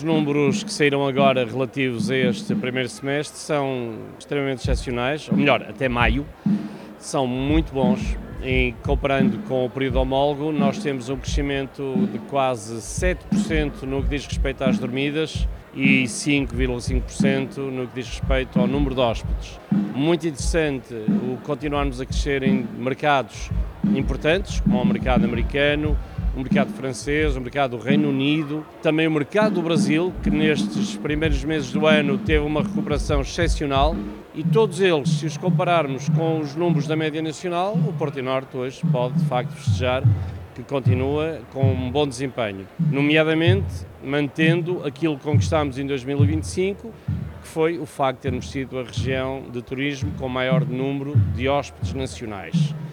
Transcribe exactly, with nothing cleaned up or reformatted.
Os números que saíram agora relativos a este primeiro semestre são extremamente excepcionais, ou melhor, até maio, são muito bons. E comparando com o período homólogo, nós temos um crescimento de quase sete por cento no que diz respeito às dormidas e cinco vírgula cinco por cento no que diz respeito ao número de hóspedes. Muito interessante o continuarmos a crescer em mercados importantes, como o mercado americano, o mercado francês, o mercado do Reino Unido, também o mercado do Brasil, que nestes primeiros meses do ano teve uma recuperação excepcional, e todos eles, se os compararmos com os números da média nacional, o Portinorte hoje pode de facto festejar que continua com um bom desempenho, nomeadamente mantendo aquilo que conquistámos em dois mil e vinte e cinco, que foi o facto de termos sido a região de turismo com maior número de hóspedes nacionais.